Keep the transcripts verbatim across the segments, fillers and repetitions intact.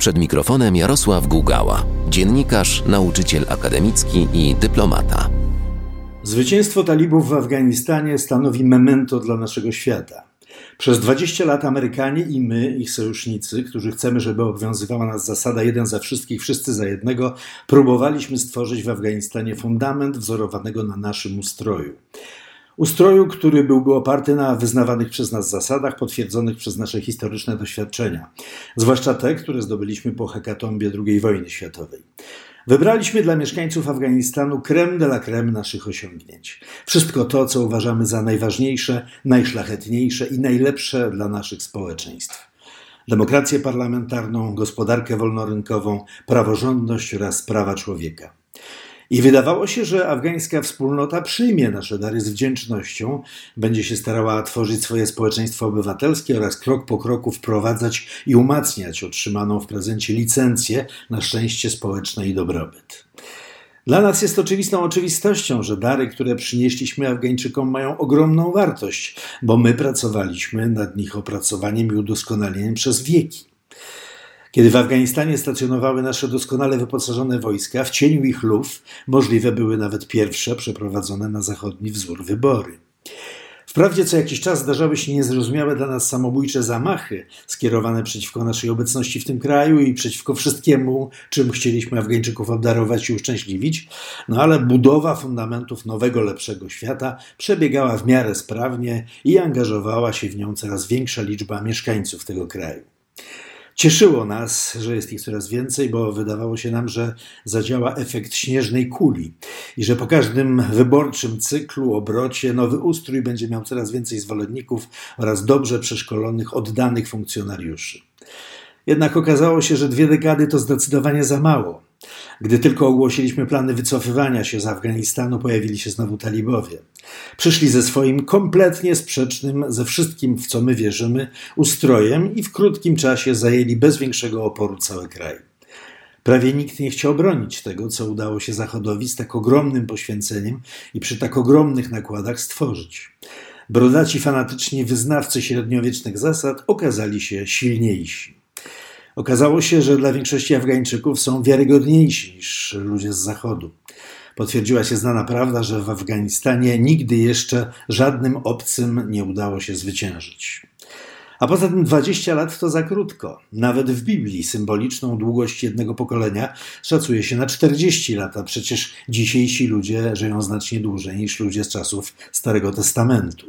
Przed mikrofonem Jarosław Gugała, dziennikarz, nauczyciel akademicki i dyplomata. Zwycięstwo talibów w Afganistanie stanowi memento dla naszego świata. Przez dwadzieścia lat Amerykanie i my, ich sojusznicy, którzy chcemy, żeby obowiązywała nas zasada jeden za wszystkich, wszyscy za jednego, próbowaliśmy stworzyć w Afganistanie fundament wzorowanego na naszym ustroju. Ustroju, który byłby oparty na wyznawanych przez nas zasadach, potwierdzonych przez nasze historyczne doświadczenia, zwłaszcza te, które zdobyliśmy po hekatombie drugiej wojny światowej. Wybraliśmy dla mieszkańców Afganistanu crème de la crème naszych osiągnięć. Wszystko to, co uważamy za najważniejsze, najszlachetniejsze i najlepsze dla naszych społeczeństw. Demokrację parlamentarną, gospodarkę wolnorynkową, praworządność oraz prawa człowieka. I wydawało się, że afgańska wspólnota przyjmie nasze dary z wdzięcznością, będzie się starała tworzyć swoje społeczeństwo obywatelskie oraz krok po kroku wprowadzać i umacniać otrzymaną w prezencie licencję na szczęście społeczne i dobrobyt. Dla nas jest oczywistą oczywistością, że dary, które przynieśliśmy Afgańczykom, mają ogromną wartość, bo my pracowaliśmy nad ich opracowaniem i udoskonaleniem przez wieki. Kiedy w Afganistanie stacjonowały nasze doskonale wyposażone wojska, w cieniu ich luf możliwe były nawet pierwsze przeprowadzone na zachodni wzór wybory. Wprawdzie co jakiś czas zdarzały się niezrozumiałe dla nas samobójcze zamachy skierowane przeciwko naszej obecności w tym kraju i przeciwko wszystkiemu, czym chcieliśmy Afgańczyków obdarować i uszczęśliwić, no ale budowa fundamentów nowego, lepszego świata przebiegała w miarę sprawnie i angażowała się w nią coraz większa liczba mieszkańców tego kraju. Cieszyło nas, że jest ich coraz więcej, bo wydawało się nam, że zadziała efekt śnieżnej kuli i że po każdym wyborczym cyklu, obrocie nowy ustrój będzie miał coraz więcej zwolenników oraz dobrze przeszkolonych, oddanych funkcjonariuszy. Jednak okazało się, że dwie dekady to zdecydowanie za mało. Gdy tylko ogłosiliśmy plany wycofywania się z Afganistanu, pojawili się znowu talibowie. Przyszli ze swoim kompletnie sprzecznym ze wszystkim, w co my wierzymy, ustrojem i w krótkim czasie zajęli bez większego oporu cały kraj. Prawie nikt nie chciał bronić tego, co udało się Zachodowi z tak ogromnym poświęceniem i przy tak ogromnych nakładach stworzyć. Brodaci fanatyczni wyznawcy średniowiecznych zasad okazali się silniejsi. Okazało się, że dla większości Afgańczyków są wiarygodniejsi niż ludzie z Zachodu. Potwierdziła się znana prawda, że w Afganistanie nigdy jeszcze żadnym obcym nie udało się zwyciężyć. A poza tym dwadzieścia lat to za krótko. Nawet w Biblii symboliczną długość jednego pokolenia szacuje się na czterdzieści lat, a przecież dzisiejsi ludzie żyją znacznie dłużej niż ludzie z czasów Starego Testamentu.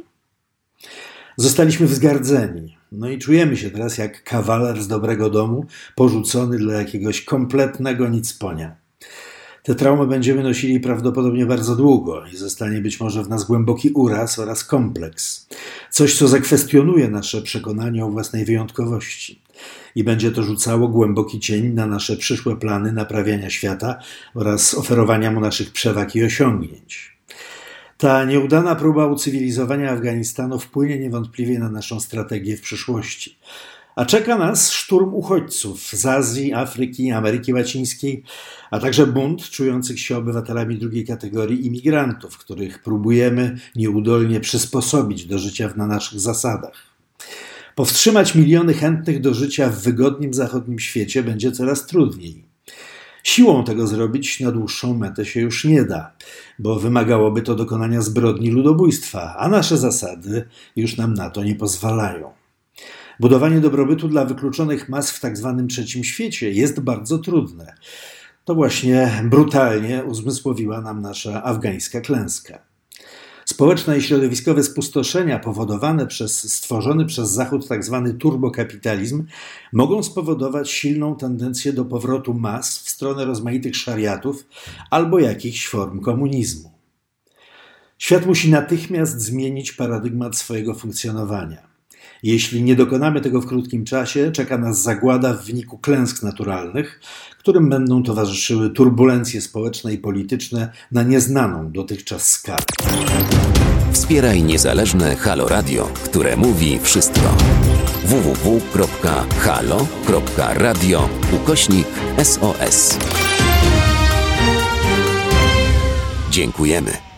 Zostaliśmy wzgardzeni. No i czujemy się teraz jak kawaler z dobrego domu, porzucony dla jakiegoś kompletnego nicponia. Te traumy będziemy nosili prawdopodobnie bardzo długo i zostanie być może w nas głęboki uraz oraz kompleks. Coś, co zakwestionuje nasze przekonanie o własnej wyjątkowości. I będzie to rzucało głęboki cień na nasze przyszłe plany naprawiania świata oraz oferowania mu naszych przewag i osiągnięć. Ta nieudana próba ucywilizowania Afganistanu wpłynie niewątpliwie na naszą strategię w przyszłości. A czeka nas szturm uchodźców z Azji, Afryki, Ameryki Łacińskiej, a także bunt czujących się obywatelami drugiej kategorii imigrantów, których próbujemy nieudolnie przysposobić do życia na naszych zasadach. Powstrzymać miliony chętnych do życia w wygodnym zachodnim świecie będzie coraz trudniej. Siłą tego zrobić na dłuższą metę się już nie da, bo wymagałoby to dokonania zbrodni ludobójstwa, a nasze zasady już nam na to nie pozwalają. Budowanie dobrobytu dla wykluczonych mas w tak zwanym trzecim świecie jest bardzo trudne. To właśnie brutalnie uzmysłowiła nam nasza afgańska klęska. Społeczne i środowiskowe spustoszenia powodowane przez stworzony przez Zachód tzw. turbokapitalizm mogą spowodować silną tendencję do powrotu mas w stronę rozmaitych szariatów albo jakichś form komunizmu. Świat musi natychmiast zmienić paradygmat swojego funkcjonowania. Jeśli nie dokonamy tego w krótkim czasie, czeka nas zagłada w wyniku klęsk naturalnych, którym będą towarzyszyły turbulencje społeczne i polityczne na nieznaną dotychczas skalę. Wspieraj niezależne Halo Radio, które mówi wszystko. w w w kropka halo kropka radio ukośnik S O S. Dziękujemy.